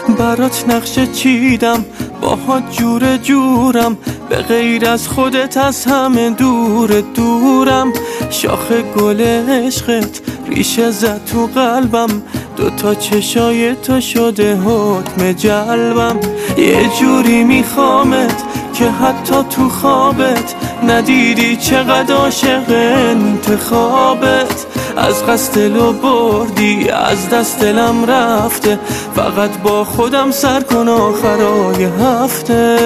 برات نقشه چیدم باهات جور جورم، به غیر از خودت از همه دورم. شاخ گل عشقت ریشه زد تو قلبم، دوتا چشای تو شده حکم جلبم. یه جوری میخوامت که حتی تو خوابت ندیدی چقدر عاشق انتخابت. از قصد دلو بردی از دست دلم رفته، فقط با خودم سر کن آخرای هفته.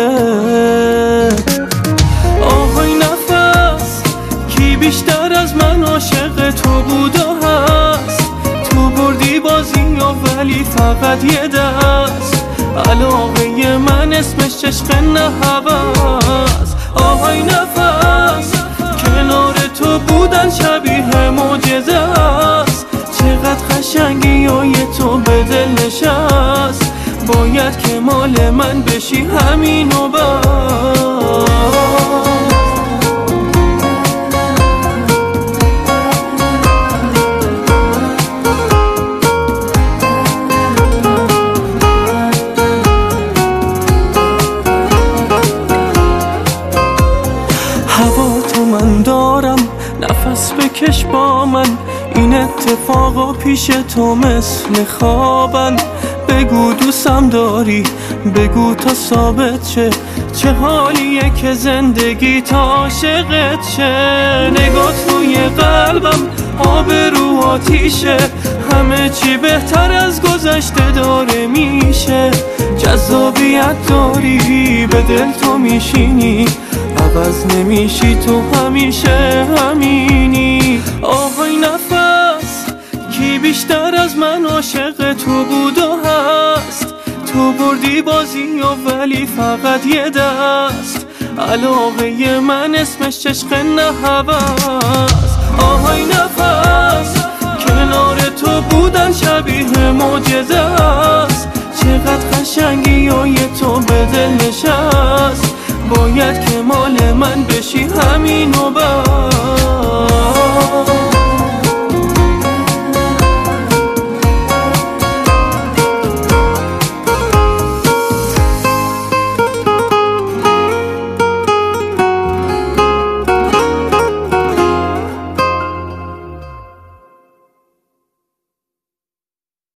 آهای نفس کی بیشتر از من عاشق تو بود و هست؟ تو بردی بازی ولی فقط یه دست، علاقه من اسمش عشق نه هوس. آهای نفس کنار تو بودن شبیه معجزه است، چقدر قشنگی و یه تو به دل نشست. باید که مال من بشی همین و بس. هوا تو من دارم نفس بکش با من، این اتفاقا پیش تو مثل خوابن. بگو دوستم داری بگو تا ثابت شه، چه حالیه که زندگی تا عاشقت شه. نگات روی قلبم آب رو آتیشه، همه چی بهتر از گذشته داره میشه. جذابیت داری به دل تو میشینی، عوض نمیشی تو همیشه همینی. آهای نفس کی بیشتر از من عاشق تو بود و هست؟ تو بردی بازی ولی فقط یه دست، علاقه من اسمش عشق نه هوس. آهای نفس کنار تو بودن شبیه معجزه است، چقدر قشنگی و یه تو به دل نشست. باید که مال من بشی همین و بس.